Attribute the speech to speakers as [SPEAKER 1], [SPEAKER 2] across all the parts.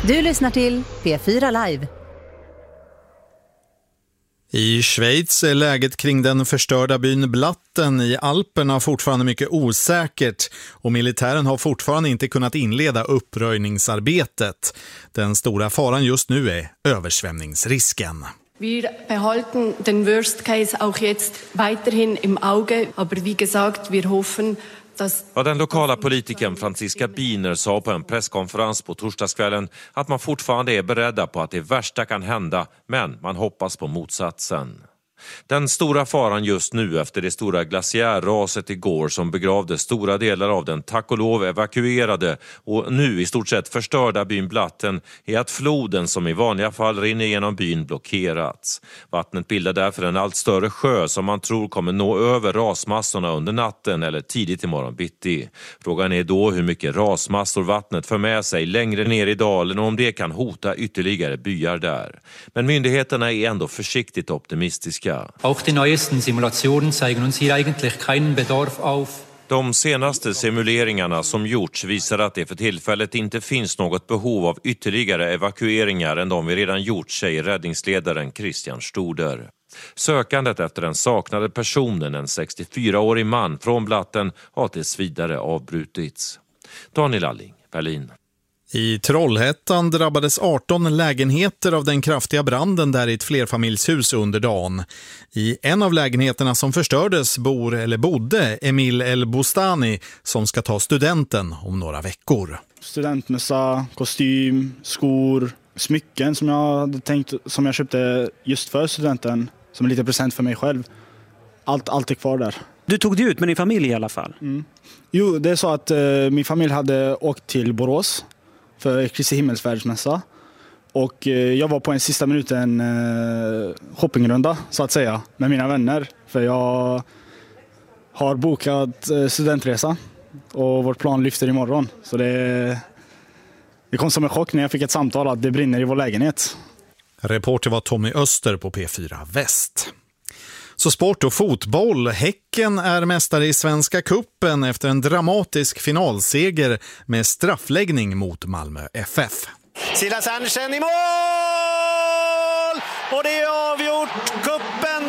[SPEAKER 1] Du lyssnar till P4 Live.
[SPEAKER 2] I Schweiz är läget kring den förstörda byn Blatten i Alperna fortfarande mycket osäkert och militären har fortfarande inte kunnat inleda uppröjningsarbetet. Den stora faran just nu är översvämningsrisken.
[SPEAKER 3] Wir behalten den Worst Case auch jetzt weiterhin im Auge, aber wie gesagt, wir hoffen, dass...
[SPEAKER 4] Ja, den lokala politikern Franziska Biner sa på en presskonferens på torsdagskvällen att man fortfarande är beredda på att det värsta kan hända, men man hoppas på motsatsen. Den stora faran just nu efter det stora glaciärraset igår som begravde stora delar av den tack och lov evakuerade och nu i stort sett förstörda byn Blatten är att floden som i vanliga fall rinner genom byn blockerats. Vattnet bildar därför en allt större sjö som man tror kommer nå över rasmassorna under natten eller tidigt imorgon bitti. Frågan är då hur mycket rasmassor vattnet för med sig längre ner i dalen och om det kan hota ytterligare byar där. Men myndigheterna är ändå försiktigt optimistiska.
[SPEAKER 5] Auch die neuesten Simulationen zeigen uns hier eigentlich keinen Bedarf auf.
[SPEAKER 4] De senaste simuleringarna som gjorts visar att det för tillfället inte finns något behov av ytterligare evakueringar än de vi redan gjort, säger räddningsledaren Christian Stoder. Sökandet efter den saknade personen, en 64-årig man från Blatten, har tills vidare avbrutits. Daniel Alling, Berlin.
[SPEAKER 2] I Trollhättan drabbades 18 lägenheter av den kraftiga branden där i ett flerfamiljshus under dagen. I en av lägenheterna som förstördes bodde Emil El Bostani som ska ta studenten om några veckor.
[SPEAKER 6] Studentmössa, kostym, skor, smycken som jag köpte just för studenten som en liten present för mig själv. Allt är kvar där.
[SPEAKER 7] Du tog det ut med din familj i alla fall?
[SPEAKER 6] Mm. Jo, det är så att min familj hade åkt till Borås för Kristi himmelsfärdsmässa. Och jag var på en sista minuten shoppingrunda så att säga med mina vänner. För jag har bokat studentresa och vårt plan lyfter imorgon. Så det kom som en chock när jag fick ett samtal att det brinner i vår lägenhet.
[SPEAKER 2] Reporter var Tommy Öster på P4 Väst. Så sport och fotboll. Häcken är mästare i Svenska cupen efter en dramatisk finalseger med straffläggning mot Malmö FF.
[SPEAKER 8] Silas Andersen i mål! Och det är avgjort. Cupen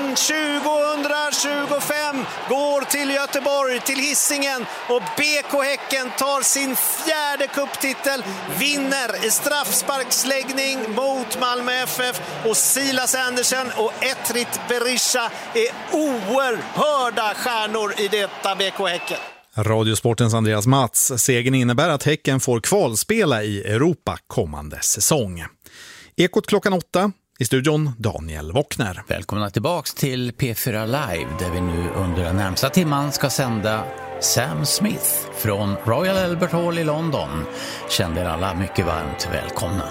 [SPEAKER 8] 2025 går till Göteborg, till Hisingen. Och BK Häcken tar sin 4:e cuptitel, vinner i straffsparksläggning mot Malmö FF. Och Silas Andersen och Etrit Berisha är oerhörda stjärnor i detta BK Häcken.
[SPEAKER 2] Radiosportens Andreas Mats. Segern innebär att Häcken får kvalspela i Europa kommande säsong. Ekot klockan 8. I studion Daniel Wockner.
[SPEAKER 9] Välkomna tillbaks till P4 Live där vi nu under den närmsta timman ska sända Sam Smith från Royal Albert Hall i London. Känner alla mycket varmt välkomna.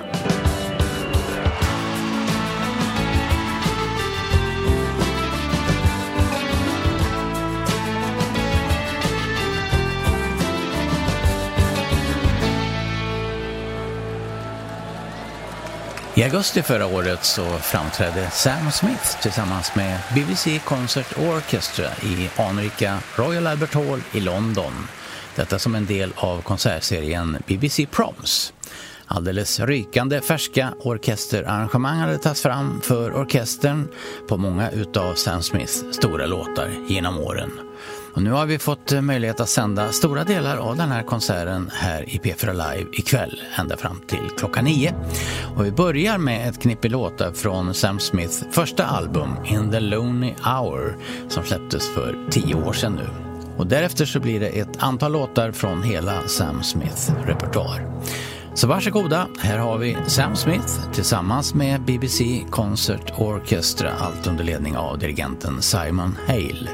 [SPEAKER 9] I augusti förra året så framträdde Sam Smith tillsammans med BBC Concert Orchestra i anrika Royal Albert Hall i London. Detta som en del av konsertserien BBC Proms. Alldeles rykande färska orkesterarrangemang hade tagits fram för orkestern på många utav Sam Smiths stora låtar genom åren. Och nu har vi fått möjlighet att sända stora delar av den här konserten här i P4 Live ikväll ända fram till klockan 9. Och vi börjar med ett knippe låtar från Sam Smiths första album In the Lonely Hour som släpptes för 10 år sedan nu. Och därefter så blir det ett antal låtar från hela Sam Smiths repertoar. Så varsågoda, här har vi Sam Smith tillsammans med BBC Concert Orchestra, allt under ledning av dirigenten Simon Hale.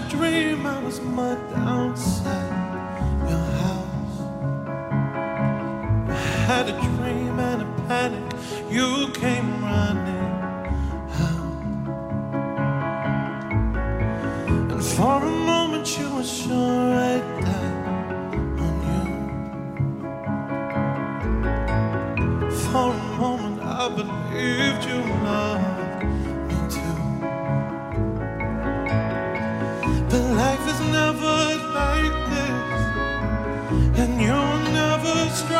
[SPEAKER 10] dream I was mugged outside your house. I had a dream and a panic. You came running out. And for a moment you were sure I'd die on you. For a moment I believed you loved me too. But life is never like this, and you'll never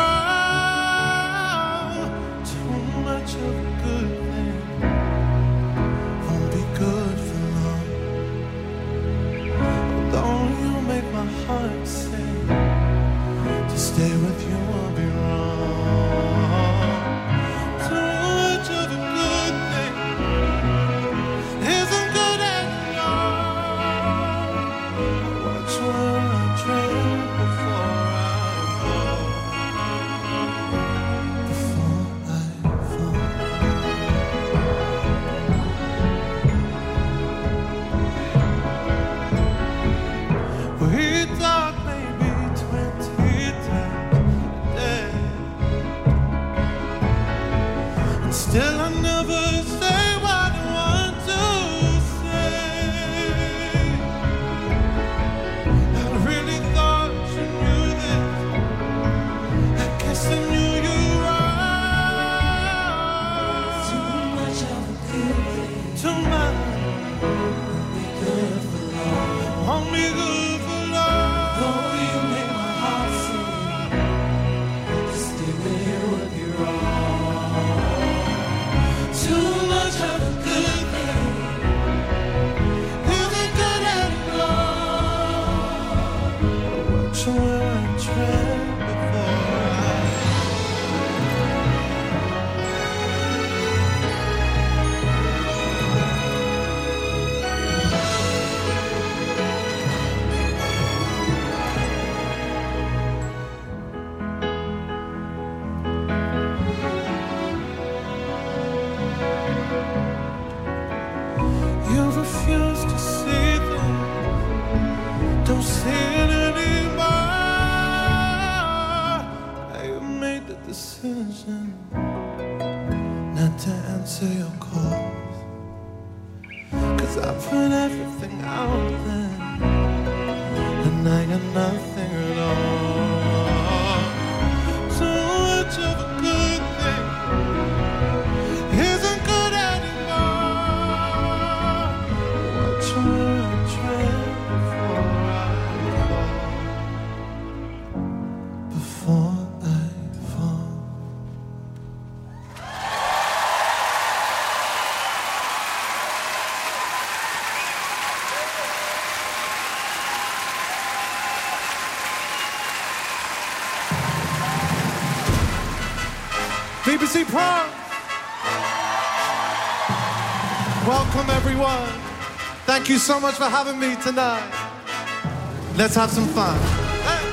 [SPEAKER 10] strong. Too much of a good thing won't be good for long. Although you make my heart sing, to stay with you will be wrong. Too much of a good thing isn't good at all. Watch where I tread before I fall. Before I fall. We talk maybe 20 times a day, and still I never say what I want to say. I really thought you knew this. I guess I knew you wrong. Too much of a good thing. Too much won't be good for long. Won't be good for long. Though you make my heart sing, to stay with you would be wrong. Too much of a good thing isn't good at all. Watch where I tread before I You refuse to see them. Don't see it anymore. I have made the decision not to answer your calls, 'cause I put everything out there and I got nothing at all. Too much of a good thing isn't good anymore. Watch where I tread before I fall. Before I fall. BBC Prom. Welcome everyone. Thank you so much for having me tonight. Let's have some fun. Hey.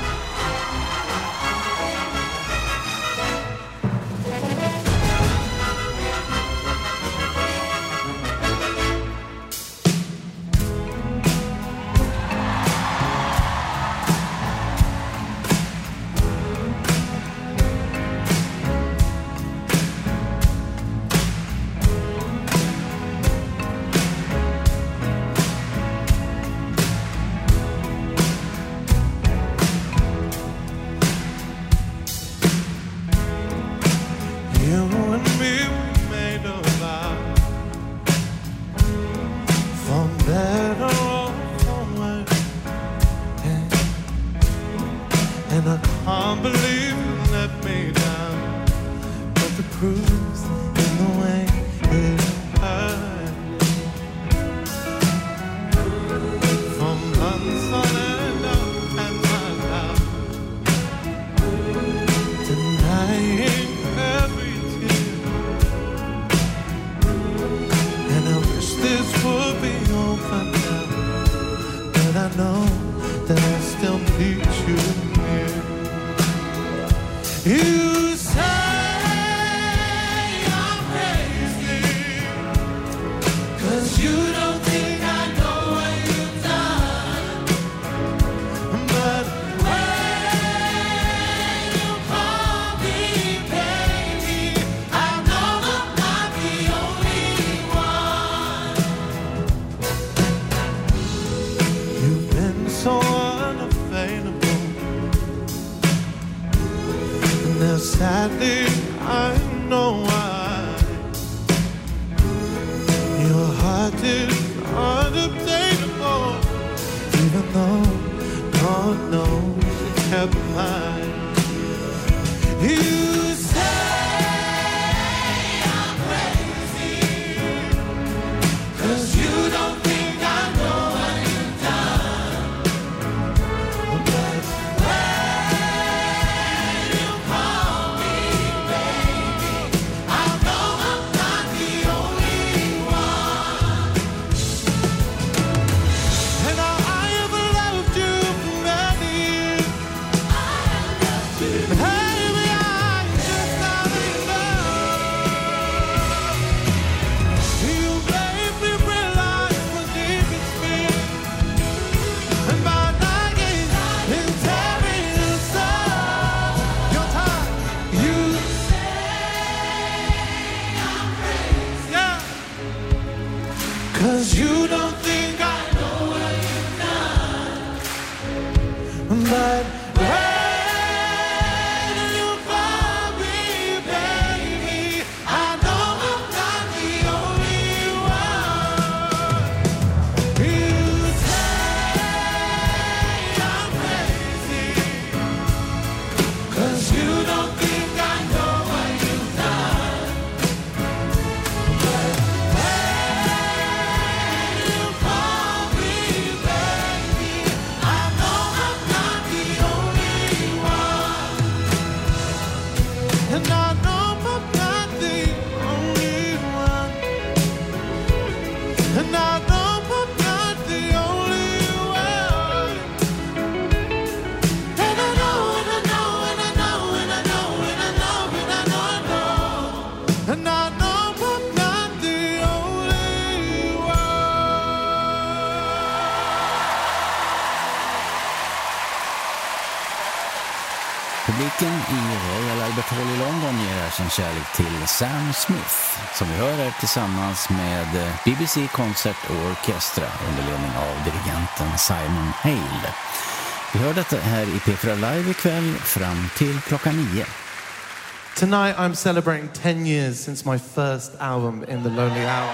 [SPEAKER 10] 'Cause you don't think I know what you've done. But when you call me baby, I know I'm not the only one. You say I'm crazy, 'cause you don't think I know what you've done. But when you call me baby, I know I'm not the only one. And I know I'm not the only one. And I know I'm not the only one. And I know, and I know, and I know, and I know, and I know, and I know, I know. And I know I'm not the only one.
[SPEAKER 9] Publiken i Royal Albert Hall i London ger här sin kärlek till Sam Smith, som vi hör här tillsammans med BBC Concert Orchestra under ledning av dirigenten Simon Hale. Vi hör detta här i P4 Live ikväll fram till klockan 9.
[SPEAKER 10] Tonight I'm celebrating 10 years since my first album, In the Lonely Hour.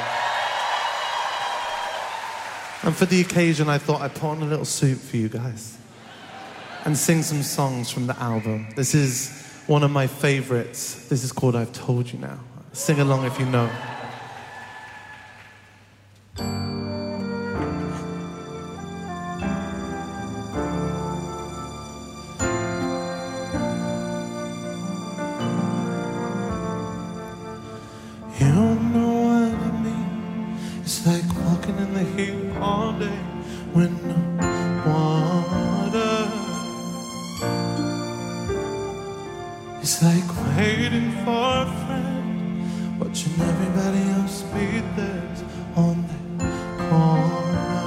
[SPEAKER 10] And for the occasion I thought I'd put on a little suit for you guys and sing some songs from the album. This is one of my favorites. This is called I've Told You Now. Sing along if you know. You don't know what I mean. It's like walking in the heat all day with no water. It's like waiting for a friend, watching everybody else beat theirs on the corner.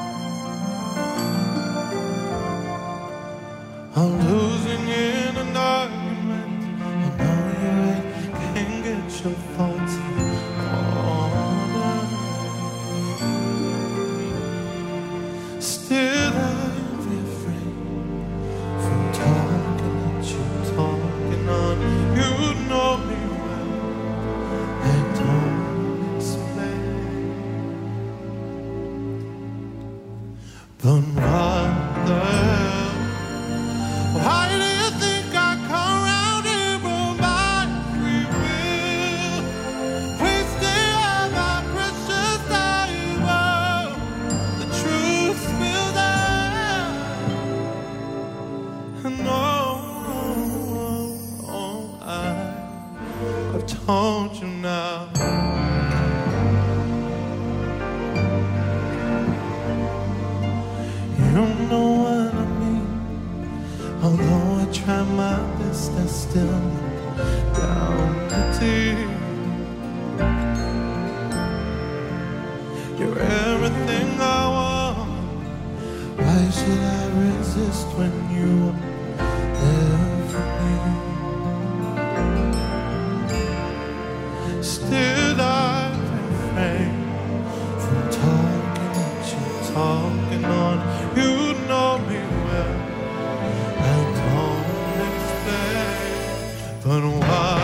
[SPEAKER 10] I'm losing in an argument. I know you're right, can't get your thoughts in order. Still I refrain from talking at you, talking on. You know me well, I don't explain. But what the hell? Why do you think I come round here on my free will? Wasting all my precious time. Oh, the truth spilled out. And I've told you now. You don't know what I mean. Although I try my best, I still look down the teeth. You're everything I want. Why should I resist when you are there for me? Still I refrain from talking at you, talking on. You know me well, I don't explain. But why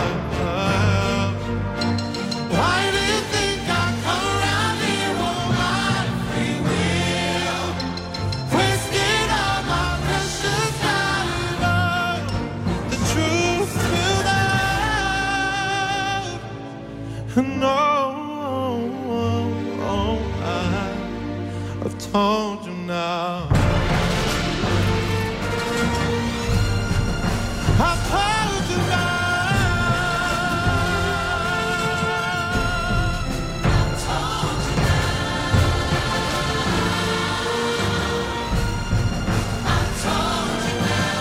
[SPEAKER 10] do you think I come around here on my free will? Wasting all my precious time. The truth spilled out. No, I've told you now. I've told you now. I've told you now. I've told you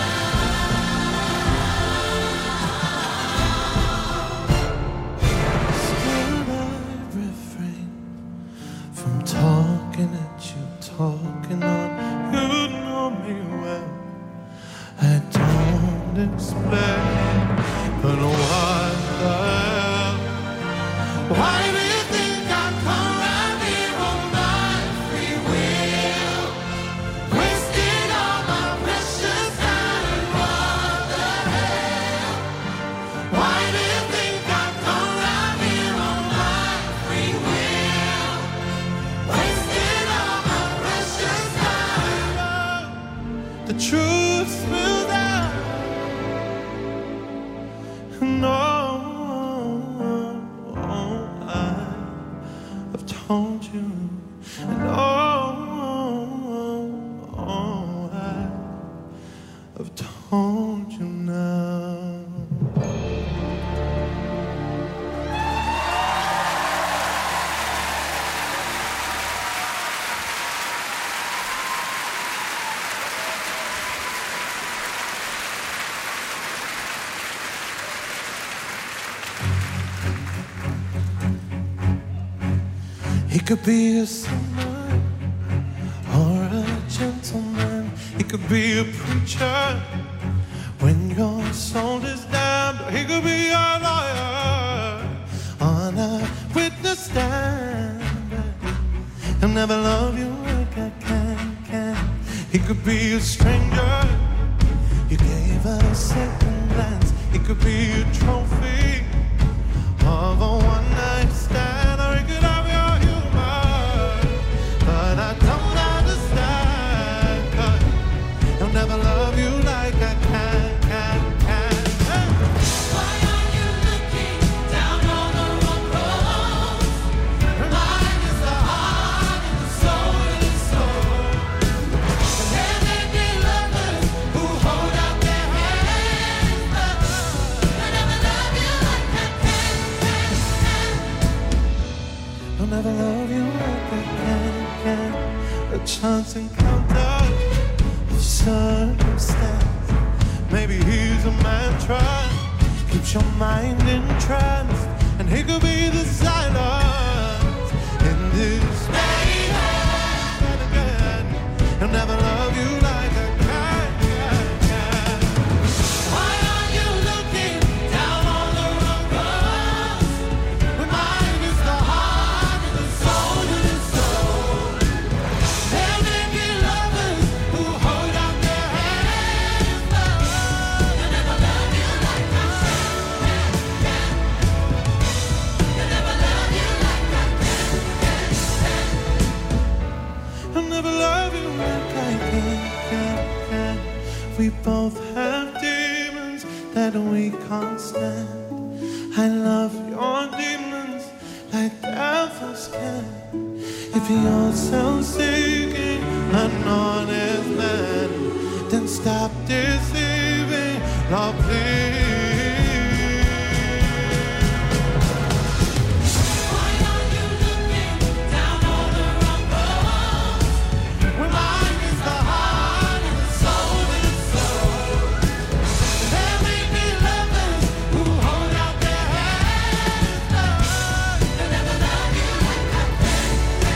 [SPEAKER 10] now. Still I refrain from talking at you, talking on. You know me well, I don't explain. But what the hell? Why do you think I come around here on my you. And oh, I've told you now. He could be a sinner or a gentleman. He could be a preacher when your soul is damned. He could be a lawyer on a witness stand. He'll never love you like I can. He could be a stranger. You gave a second glance. He could be a trophy of a one-night stand. Or he could have your humor, but I don't understand, 'cause he'll never love you like I can. Hey. Why are you looking down on the wrong road? Mine is the heart and the soul and the soul. And there may be lovers who hold out their hands, but they'll never love you like I can. I'll never love you like I can. A chance encounter of circumstance. Maybe he's a mantra, keeps your mind entranced. And he could be the silence in this mayhem. And again, he'll never love you like I can. Why are you looking down on the wrong road? When mine is the heart and the soul and the soul. There may be lovers who hold out their hands, but they'll never love you like I can. They'll never love you like I can. I'll never love you like I can. We both have demons that we can't stand. I love your demons like devils can. If you're self-seeking, an honest man, then stop deceiving, Lord, please. Why are you looking down on the wrong road? When mine is the heart and the soul and the soul. There may be lovers who hold out their hands, but they'll never love you like I can.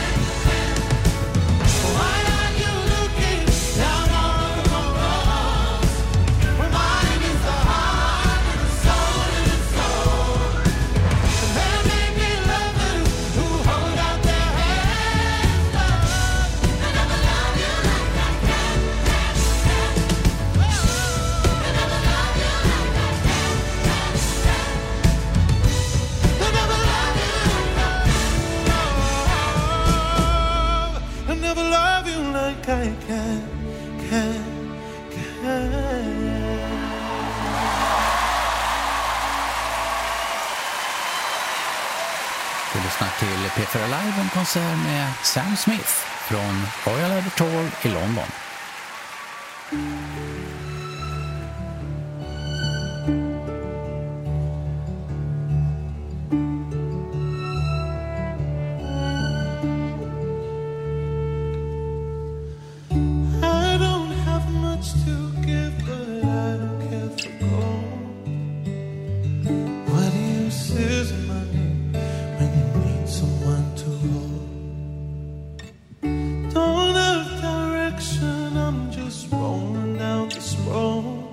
[SPEAKER 10] Why are you looking down on the wrong road? When mine is the heart and the soul and the soul. There may be lovers who hold out their hands, but they'll never love you like I can. They'll never love you like I can. They'll never love you like I'll never love you like I can.
[SPEAKER 9] Du lyssnar till P4 Live, en konsert med Sam Smith från Royal Albert Hall i London.
[SPEAKER 10] I don't have much to give, but I don't care for gold. What use is money when you need someone to hold? Don't have direction, I'm just rolling down this road,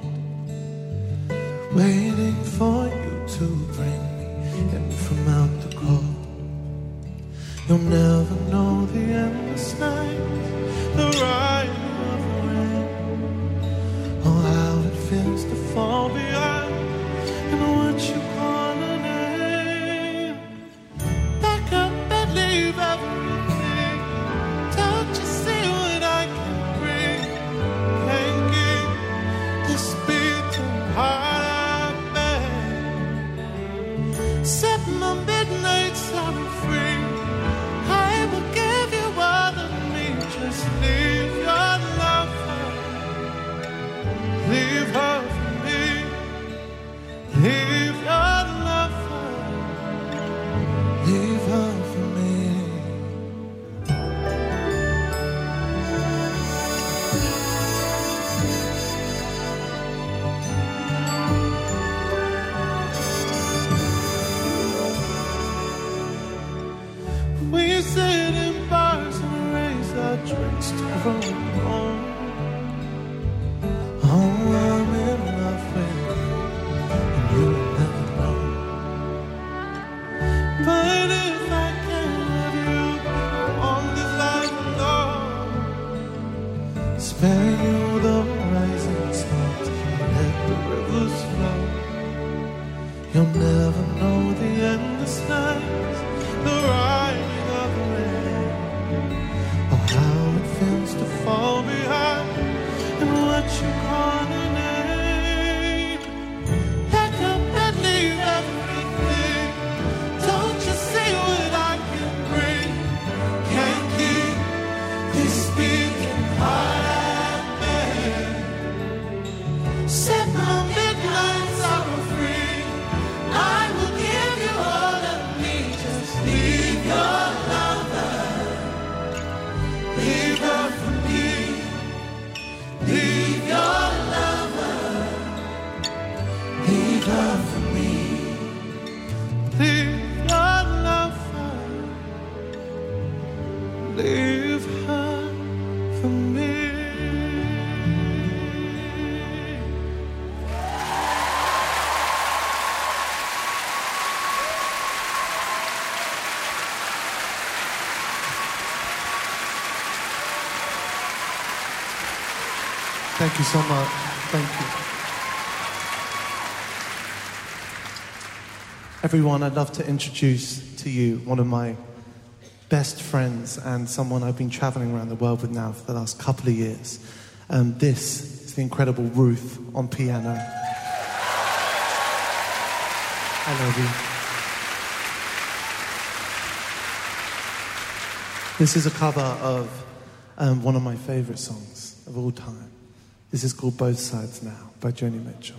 [SPEAKER 10] waiting for you to bring me in from out the cold. You'll never know the endless night, the ride of the rain, or how it feels to fall behind in what you call a name. Back up and leave everything. Don't you see what I can bring? Can't keep this beating heart at bay. Set my midnight sun free. I will get drinks to growing old. Oh, I'm in love with you, and you'll never know. But if I can have you on this life alone, spare you the rising stars, let the rivers flow. You'll never know the endless nights, the riding of the rain, or how it feels to fall behind and what you call a name. Pack up and leave everything. Don't you see what I can bring? Can't keep this beating heart at bay. Set my midnights hour free. I will give you all of me. Just leave your lover. Leave her for me. Leave your lover. Leave her for me. Leave your lover. Leave her for me. Thank you so much. Thank you. Everyone, I'd love to introduce to you one of my best friends and someone I've been traveling around the world with now for the last couple of years. This is the incredible Ruth on piano. I love you. This is a cover of one of my favorite songs of all time. This is called Both Sides Now by Joni Mitchell.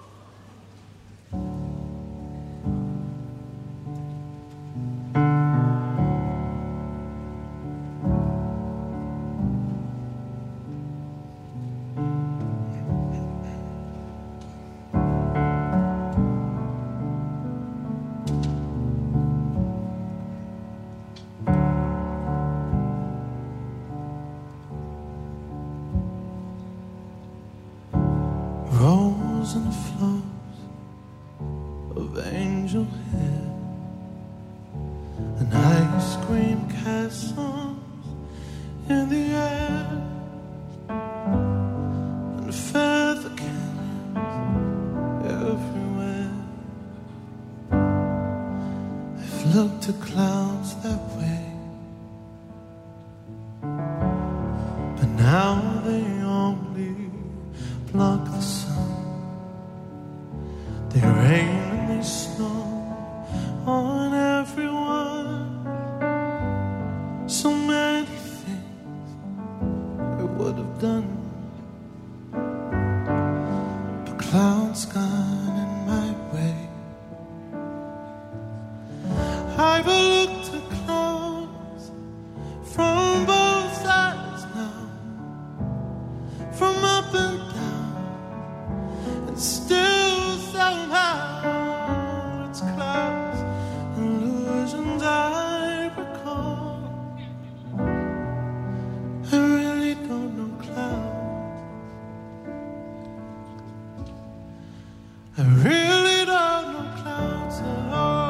[SPEAKER 10] Rolls and flows of angel hair and ice cream castles in the air and feather canyons everywhere. I've looked at clouds that way, but now they only block the sun. They rain and they snow on everyone. So many things I would have done, but clouds gone in my way. I've looked at clouds from both sides now, from up and down, and still somehow it's clouds, illusions I recall. I really don't know clouds. I really don't know clouds at all.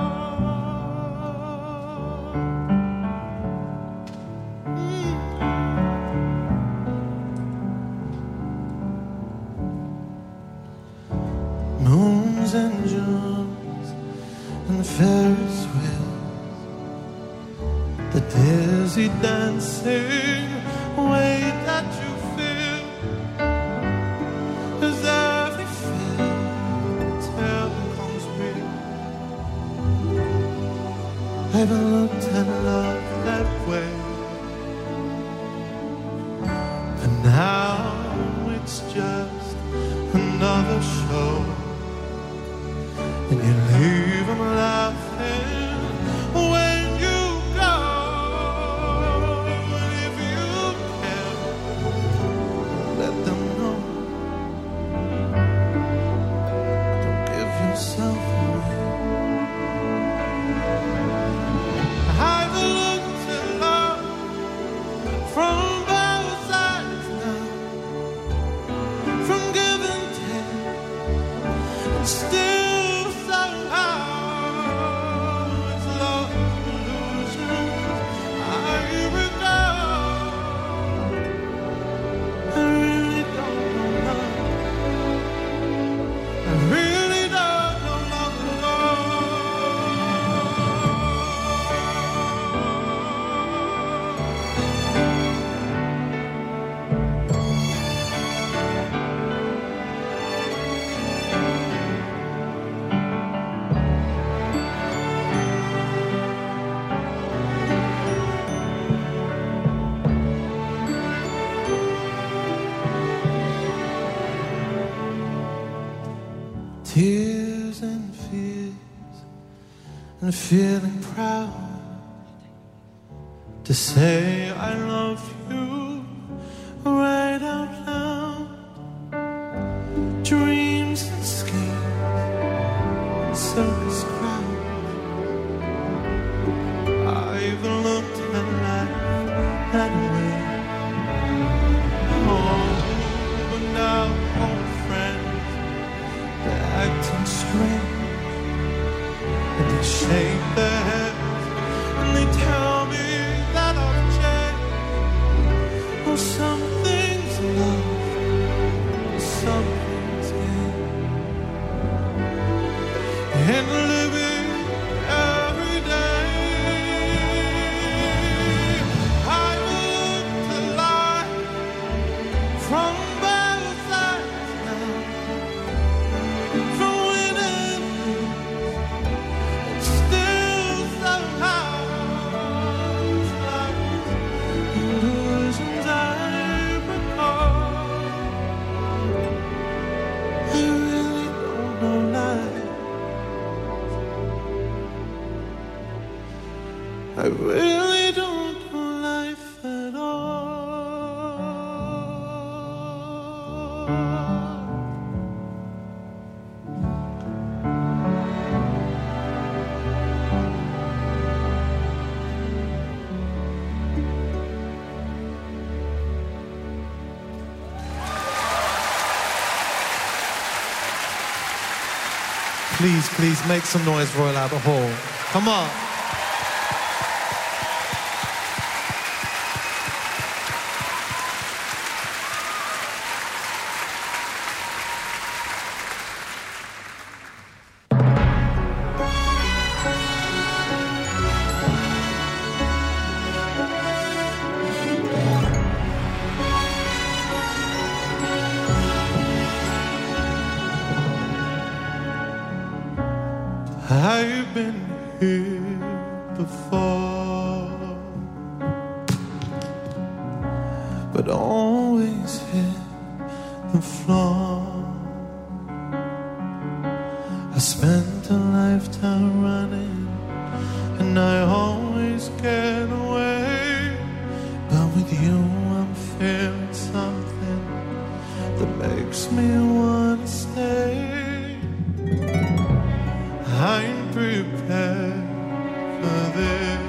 [SPEAKER 10] Moons and Junes and Ferris wheels, the dizzy dancing way that you feel as every fairy tale comes real. I haven't looked at love that way, but now it's just another show. And you leave them laughing when you go. And if you can, let them know. Don't give yourself away. I've looked at love from and feeling proud to say I love you right out loud. Dreams and schemes and circus crowd. I've looked at life that way. Oh, but now old friends, they're acting strange. And they shake their heads and they tell me that I've changed. Oh, some things love, some things hate. And living every day, I look to life from both sides now. From winning and still somehow it's like illusions I recall. I really don't know life. I really don't know life at all. Please, please make some noise, Royal Albert Hall. Come on. I've been here before, but always hit the floor. I spent a lifetime running, and I always get away. But with you I'm feeling something that makes me want to stay. I'm prepared for this.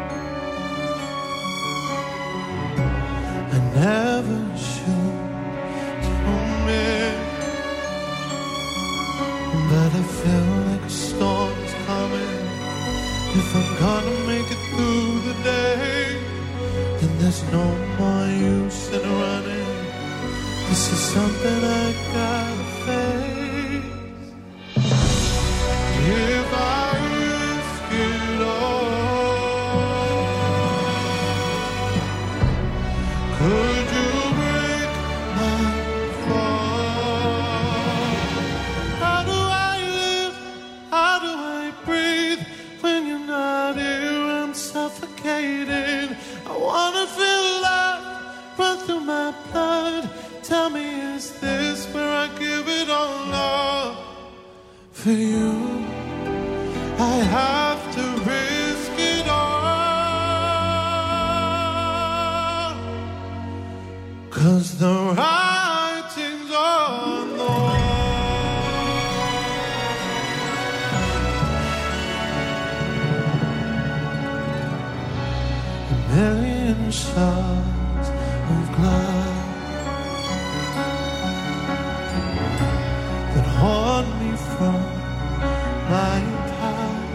[SPEAKER 10] I never should commit, but I feel like a storm's coming. If I'm gonna make it through the day, then there's no more use in running. This is something I gotta face. If I risk it all, could you break my fall? How do I live? How do I breathe? When you're not here, I'm suffocating. I wanna feel life run through my blood. Tell me, is this where I give it all up? For you, I have to risk it all, 'cause the writing's on the wall. A million shards of glass that haunt me from my past.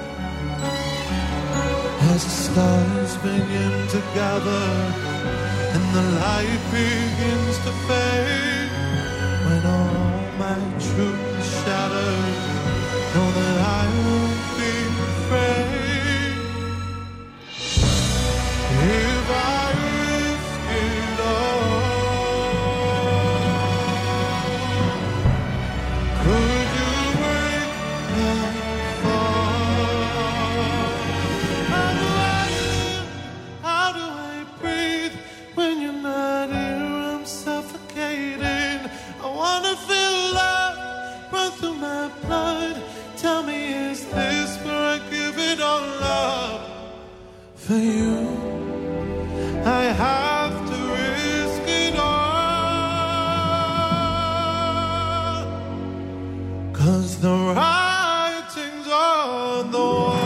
[SPEAKER 10] As the stars begin to gather and the light begins to fade, when all my truth is shattered, know that I won't be afraid. If I risk it all, could you break my fall? How do I live? How do I breathe? When you're not here, I'm suffocating. I wanna feel love run through my blood. Tell me, is this where I give it For you, I have to risk it all, 'cause the writing's on the wall.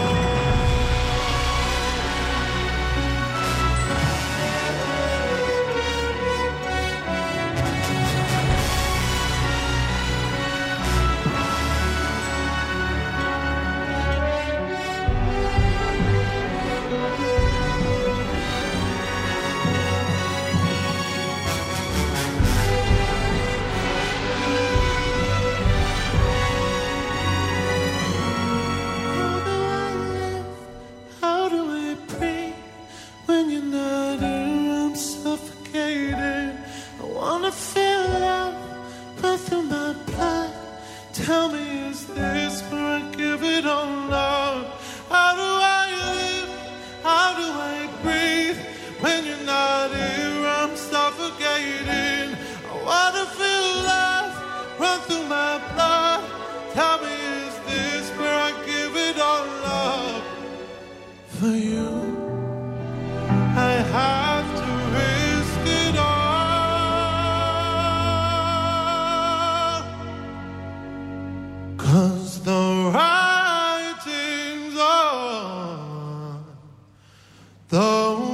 [SPEAKER 10] Tell me, is this where I give it all love? How do I live? How do I breathe? When you're not here, I'm suffocating. I wanna feel love run through my blood. Tell me, is this where I give it all love? For you, I have to risk it all. 'Cause the writing's on the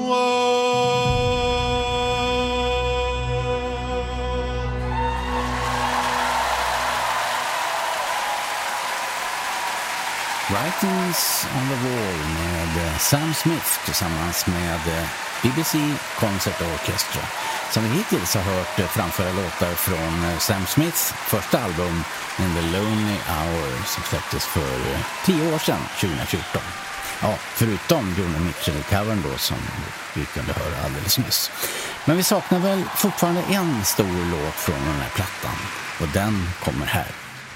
[SPEAKER 9] Writings on the Wall med Sam Smith tillsammans med BBC Concert Orchestra, som vi hittills har hört framföra låtar från Sam Smiths första album In the Lonely Hour som släpptes för 10 år sedan, 2014. Ja, förutom Joni Mitchell-covern då som vi kunde höra alldeles nyss. Men vi saknar väl fortfarande en stor låt från den här plattan, och den kommer här.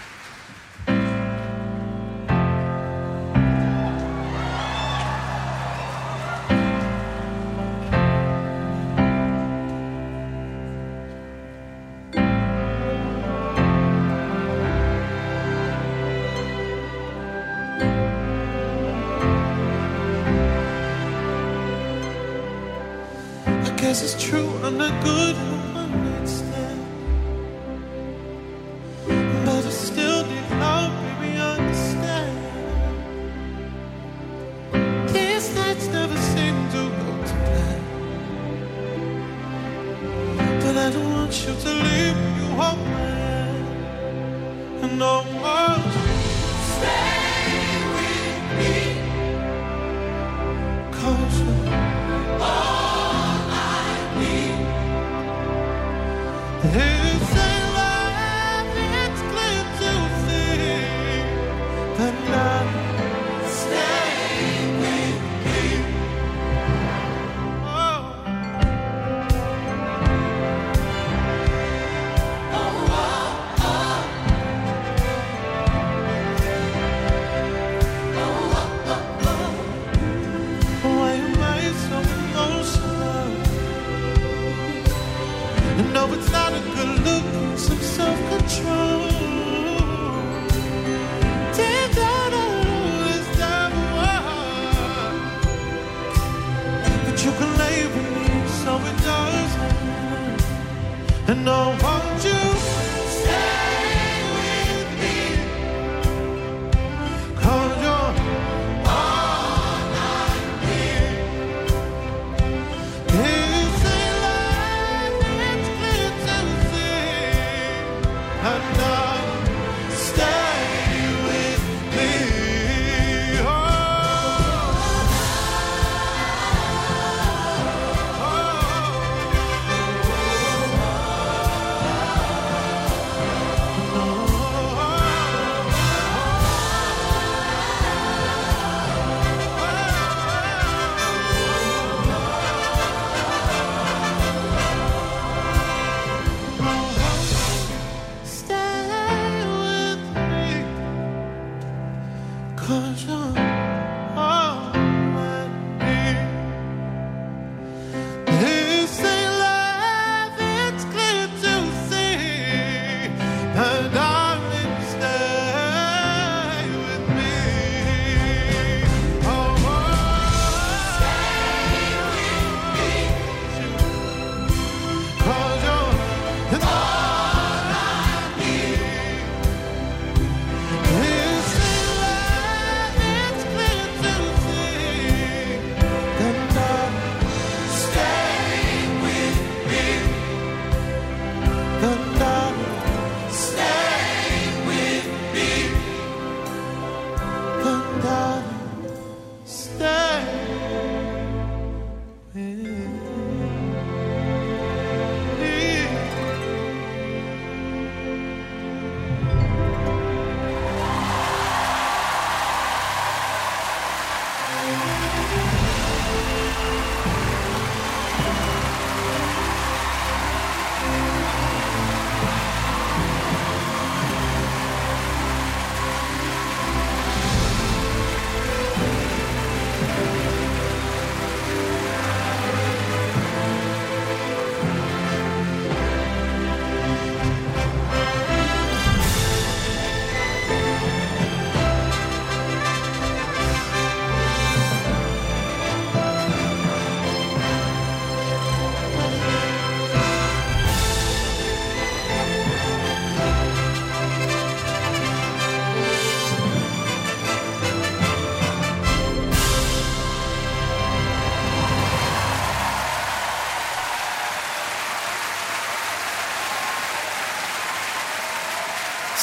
[SPEAKER 10] Guess it's true, I'm not good at one night stand, but I still need love, baby, understand. These nights never seem to go to plan, but I don't want you to leave me, you hold my hand, and I want you to stay with me, 'cause you're it's a life, it's clear to see, but now stay with me. Oh. Oh, oh, oh. Oh, oh, oh. Why am I so emotional? No, it's not a good look, some self-control. Take out all this time, but you can lay with me, so it doesn't. And I want you to stay with me, 'cause you're all I need. It's a life, it's clear to see, and now stay with me. Oh. Oh.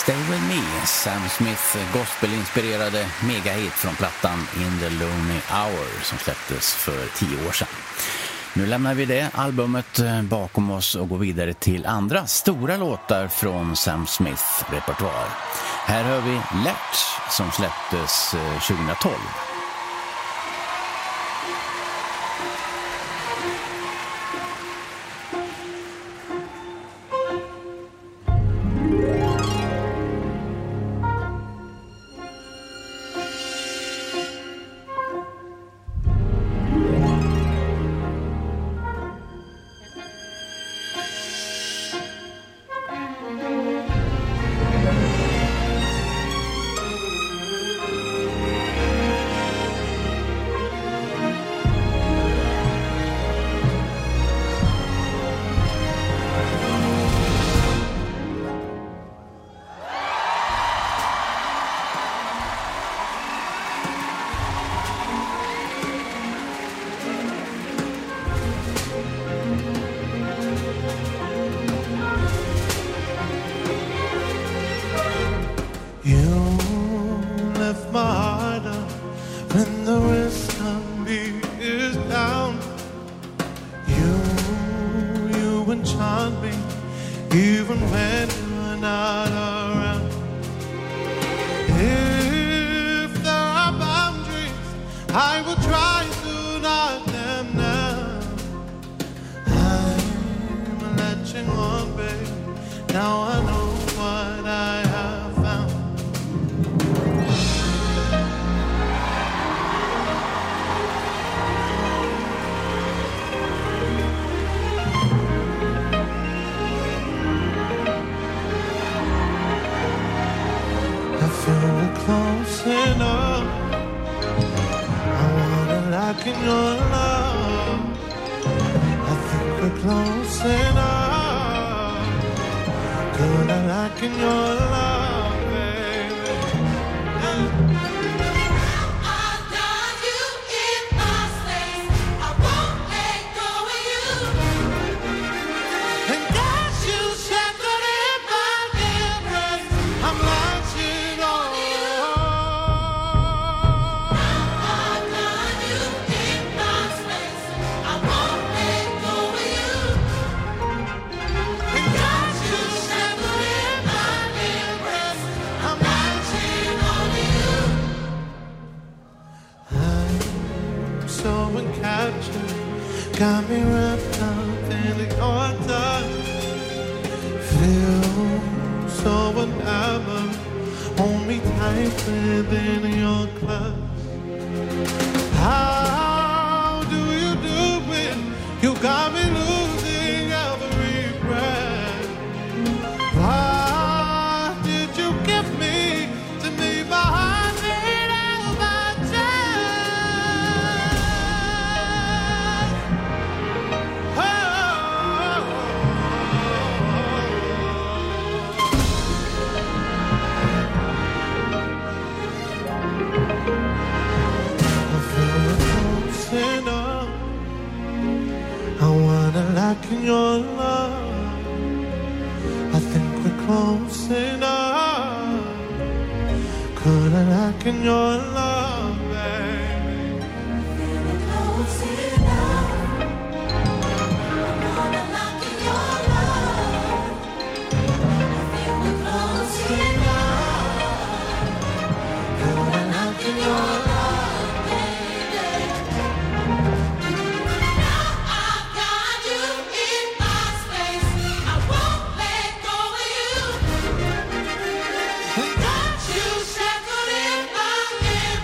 [SPEAKER 9] Stay With Me, Sam Smith gospelinspirerade megahit från plattan In the Lonely Hour som släpptes för 10 år sedan. Nu lämnar vi det albumet bakom oss och går vidare till andra stora låtar från Sam Smiths repertoar. Här hör vi Latch som släpptes 2012.
[SPEAKER 10] Got me wrapped up in your touch. Feel so enamored. Hold me tight within your clutch. How do you do it? You got me losing every breath. Why did you give me to me behind me? Like in your love, I think we're close enough. Could I like in your love, baby? We're close enough. Could I like in your love? I think we're close enough. Could I like in your love?
[SPEAKER 11] Don't you settle in my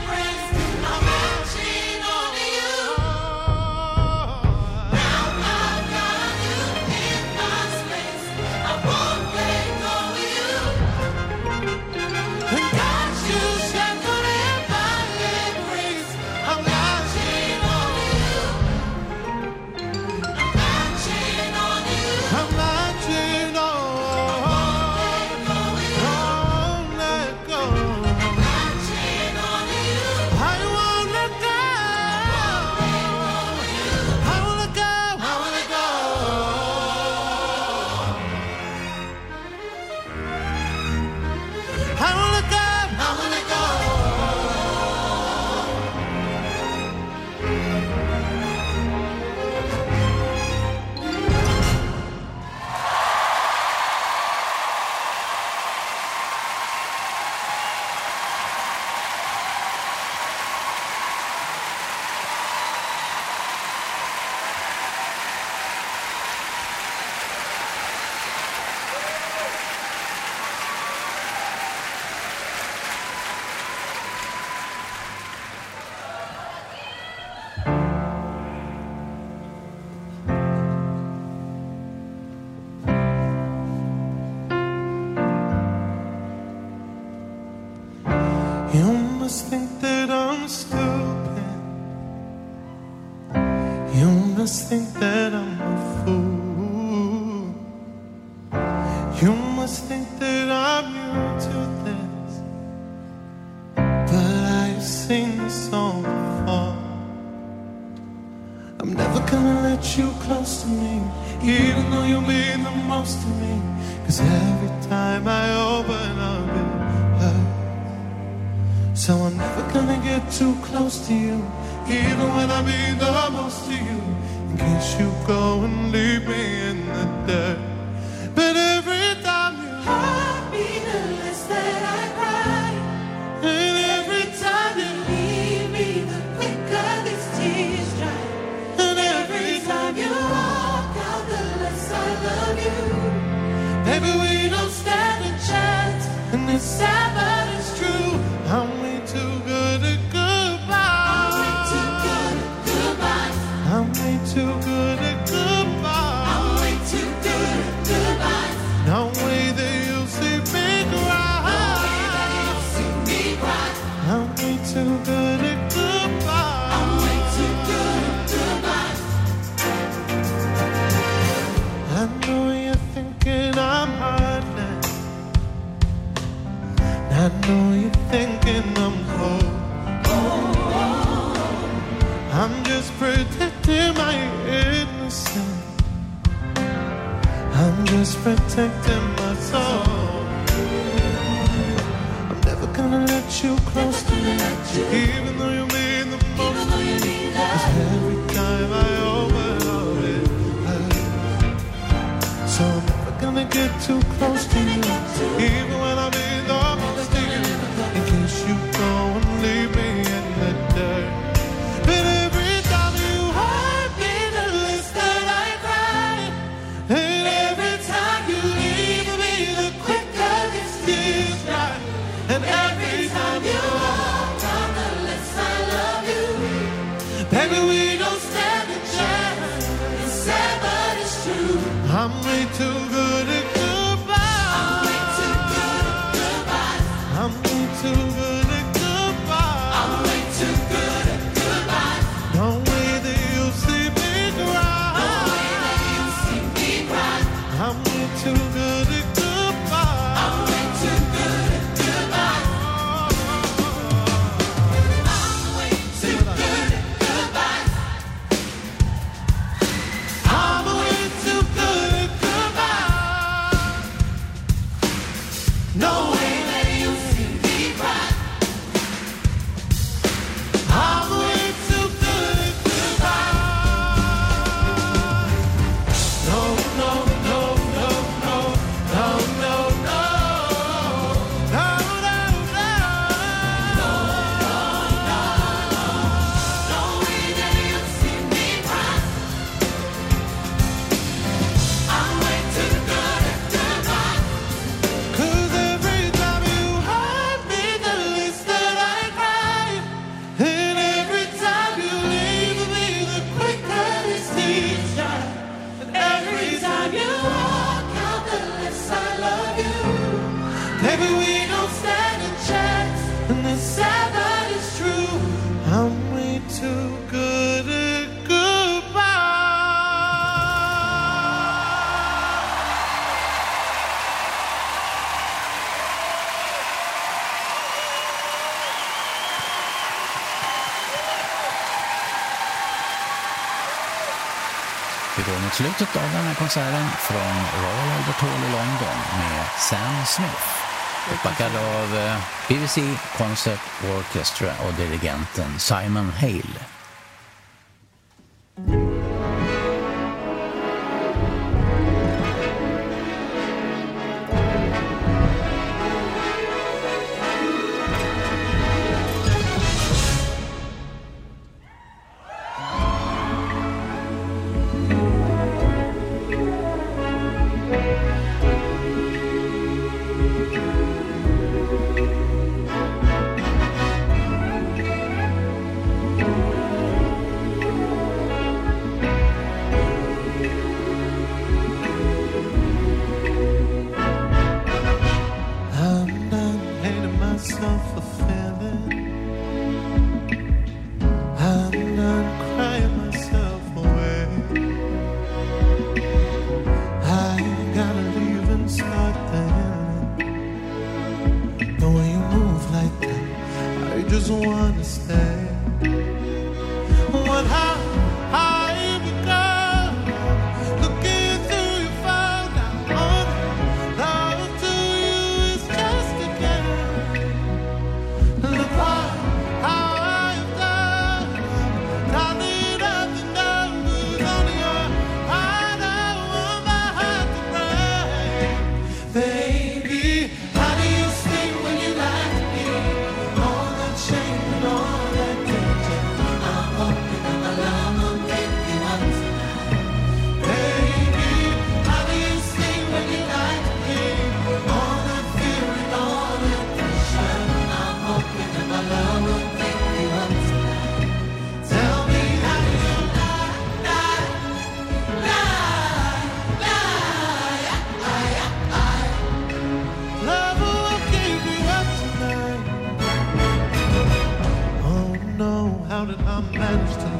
[SPEAKER 10] must think that I'm stupid. You must think that I'm a fool. You must think that I'm new to this, but I've seen this song before. I'm never gonna let you close to me, even though you mean the most to me. 'Cause every time I open up it hurts. So I'm never gonna get too close to you, even when I mean the most to you, in case you go and leave me in the dirt. But every time you hurt me, the less that I cry. And every time you leave me, the quicker these tears dry. And every time you walk out, the less I love you. Maybe we don't stand a chance, and it's sad but it's true. I'm way too good at goodbye. I'm way too good at goodbye. I'm way too good at goodbye. I'm way too good at goodbye. No way that you'll see me cry. No way that you'll see me cry. I'm way too good at goodbye. I'm way too good at goodbye. I know you're thinking I'm heartless. I know you're thinking I'm cold. I'm just protecting my innocence. I'm just protecting my soul. I'm never gonna let you close to me, even though you mean the most to me. 'Cause every time I open up it hurts. So I'm never gonna get too close to you, even when I mean the most to you, in case you go and leave me in the dirt. But every time you hurt me, the less that I cry. And every time you leave me, the quicker these tears dry. And every time you walk out, the less I love you. Baby, we don't stand a chance. It's sad but it's true. I'm way too good at goodbye. I'm way too good at goodbye. I'm way too good at goodbye. I'm way too good at goodbye. No way that you'll see me cry. No way that you'll see me cry. I'm way too good at goodbye. I'm way too good at goodbye. I'm way too good at goodbye. I'm way too good at goodbye. No way that you'll see me cry. I'm way too good at goodbye. No, no, no, no, no, no, no, no. No, no, no. No, no, no. No way that you'll see me cry. I'm way too good at goodbye. 'Cause every time you hurt me, the less that I cry. And every time you leave me, the quicker these tears dry. And every time you walk out, the less I love you. Baby, we don't stand a chance, and it's sad but it's true. I'm way too good at goodbye.
[SPEAKER 9] Vi går mot slutet av den här konserten från Royal Albert Hall i London med Sam Smith, uppbackad av BBC Concert Orchestra och dirigenten Simon Hale.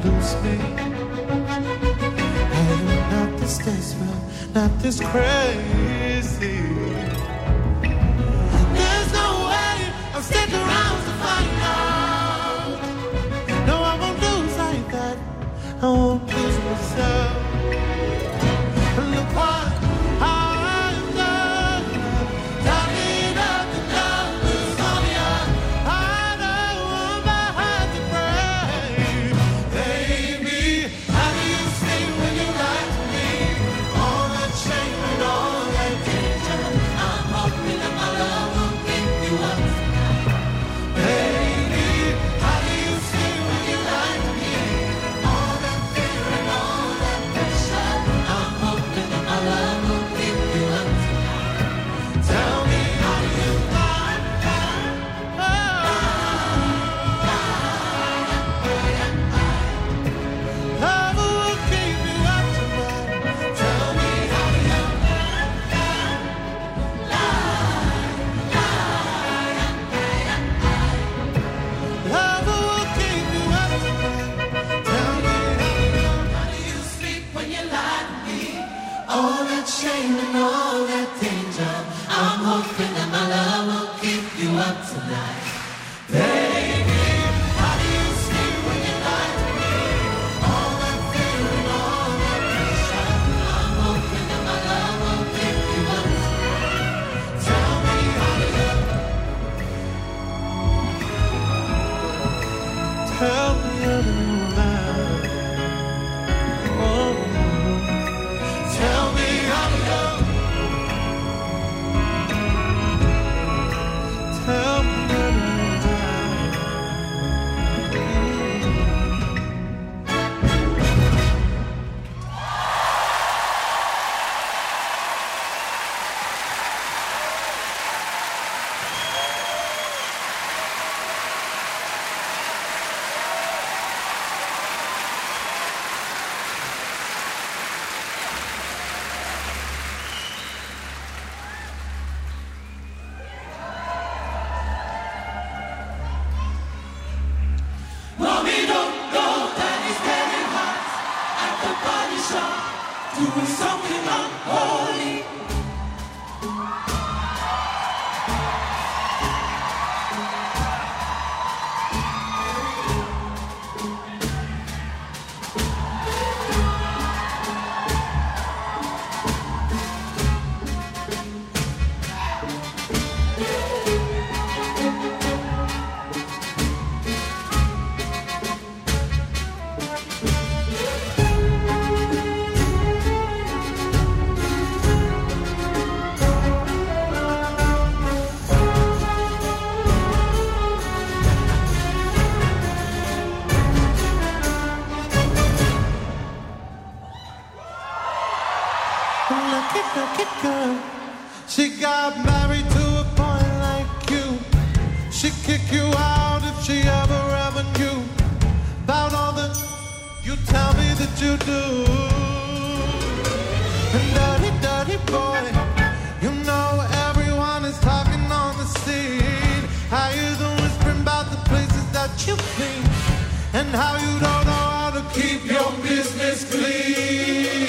[SPEAKER 10] lose me. I am not this desperate, not this crazy. There's no way I'll stick around to find out. No, I won't lose like that. I won't lose myself. Look what I've done. Talking up the numbers on you. I don't want my heart to break. Baby, how do you feel when you lie to me? All that shame and all that danger. I'm hoping that my love will keep you up. Baby, how do you feel when you lie to me? All that fear and all that pressure. I'm hoping that my love will keep you up. Tell me how you like that. Love will keep you up tonight. Tell me how you like that. Love will keep you up tonight. Tell me how do you sleep when you lie to me? All that shame and all that danger. I'm hoping that my love will keep you up tonight. Baby, how do you sleep when you lie to me? All that fear and all that pressure. I'm hoping that my love will keep you up tonight. Tell me how you tell me how you lie. Oh, tell me how you tell me how you lie. Mommy don't know that it's getting hot at the body shop, doing something unholy. Look at girl. She got married to a boy like you. She'd kick you out if she ever knew about all the you tell me that you do. And dirty, dirty boy, you know everyone is talking on the scene. How you the whispering about the places that you clean, and how you don't know how to keep your business clean.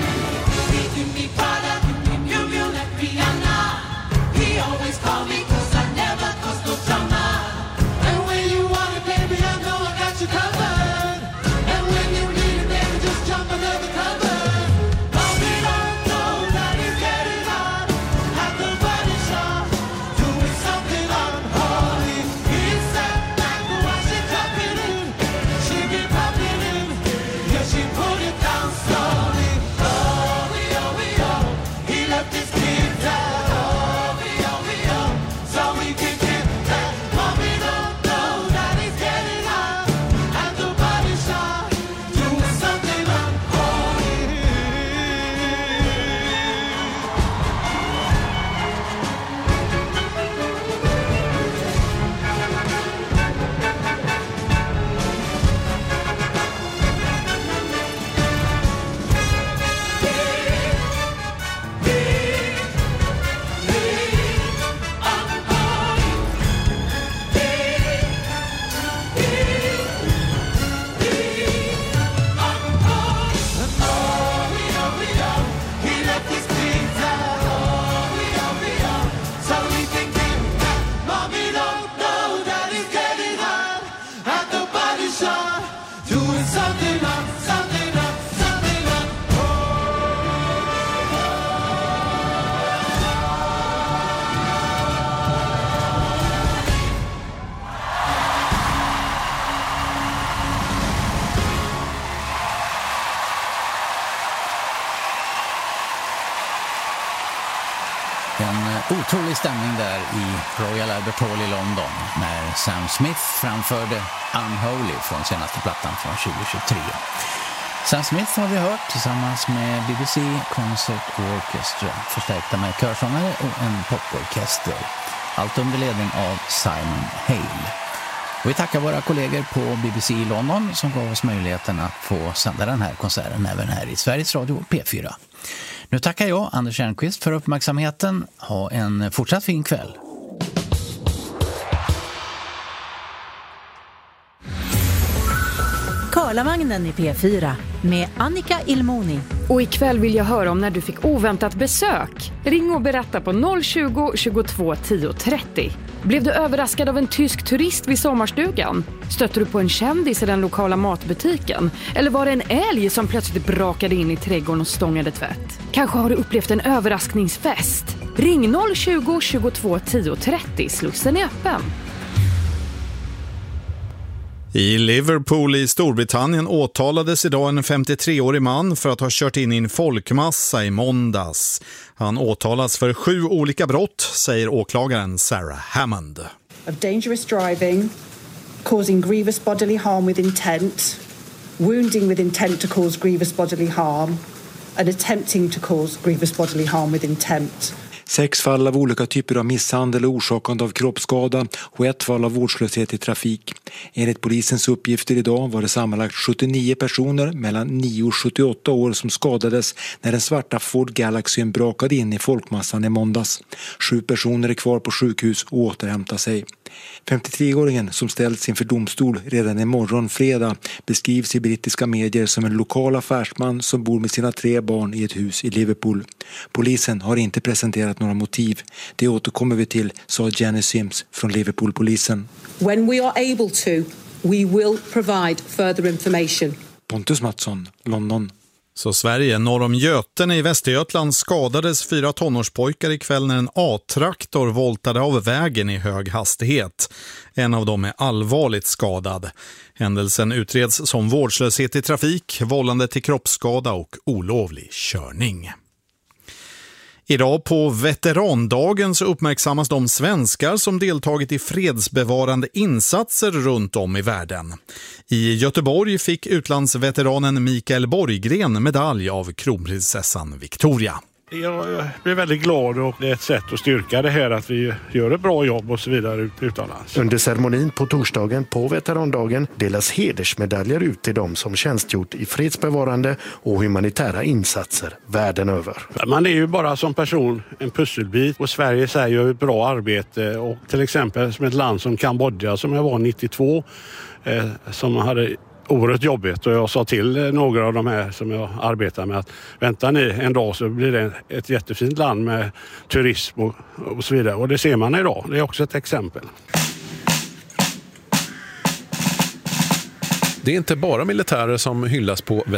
[SPEAKER 10] He always call me 'cause
[SPEAKER 9] Otrolig stämning där i Royal Albert Hall i London när Sam Smith framförde Unholy från senaste plattan från 2023. Sam Smith har vi hört tillsammans med BBC Concert Orchestra, förstärkta med körsångare och en poporkester. Allt under ledning av Simon Hale. Och vi tackar våra kollegor på BBC i London som gav oss möjligheten att få sända den här konserten även här i Sveriges Radio P4. Nu tackar jag, Anders Järnqvist, för uppmärksamheten. Ha en fortsatt fin kväll.
[SPEAKER 1] Karlavagnen i P4 med Annika Ilmoni.
[SPEAKER 11] Och ikväll vill jag höra om när du fick oväntat besök. Ring och berätta på 020 22 10 30. Blev du överraskad av en tysk turist vid sommarstugan? Stötte du på en kändis i den lokala matbutiken? Eller var det en älg som plötsligt brakade in i trädgården och stångade tvätt? Kanske har du upplevt en överraskningsfest? Ring 020 22 10 30. Slussen är öppen.
[SPEAKER 2] I Liverpool i Storbritannien åtalades idag en 53-årig man för att ha kört in i en folkmassa i måndags. Han åtalas för 7 olika brott, säger åklagaren Sarah Hammond.
[SPEAKER 12] Of dangerous driving, causing grievous bodily harm with intent, wounding with intent to cause grievous bodily harm, and attempting to cause grievous bodily harm with intent.
[SPEAKER 13] 6 fall av olika typer av misshandel och orsakande av kroppsskada och 1 fall av vårdslöshet i trafik. Enligt polisens uppgifter idag var det sammanlagt 79 personer mellan 9 och 78 år som skadades när den svarta Ford Galaxy brakade in i folkmassan i måndags. 7 personer är kvar på sjukhus och återhämtar sig. 53-åringen som ställts inför domstol redan imorgon fredag beskrivs i brittiska medier som en lokal affärsman som bor med sina 3 barn i ett hus i Liverpool. Polisen har inte presenterat några motiv. Det återkommer vi till, sa Jenny Sims från Liverpool-polisen.
[SPEAKER 14] When we are able to, we will provide further information.
[SPEAKER 13] Pontus Mattsson, London.
[SPEAKER 2] Så Sverige, norr om Götene i Västergötland skadades 4 tonårspojkar ikväll när en A-traktor voltade av vägen i hög hastighet. En av dem är allvarligt skadad. Händelsen utreds som vårdslöshet i trafik, vållande till kroppsskada och olovlig körning. Idag på veterandagen så uppmärksammas de svenskar som deltagit i fredsbevarande insatser runt om i världen. I Göteborg fick utlandsveteranen Mikael Borggren medalj av kronprinsessan Victoria.
[SPEAKER 15] Jag blir väldigt glad och det är ett sätt att styrka det här att vi gör ett bra jobb och så vidare utomlands.
[SPEAKER 16] Under ceremonin på torsdagen på veterandagen delas hedersmedaljer ut till de som tjänstgjort i fredsbevarande och humanitära insatser världen över.
[SPEAKER 15] Man är ju bara som person en pusselbit och Sverige säger ett bra arbete och till exempel som ett land som Kambodja som jag var 92 som hade oerhört jobbigt och jag sa till några av de här som jag arbetar med att vänta ni en dag så blir det ett jättefint land med turism och så vidare och det ser man idag, det är också ett exempel.
[SPEAKER 17] Det är inte bara militärer som hyllas på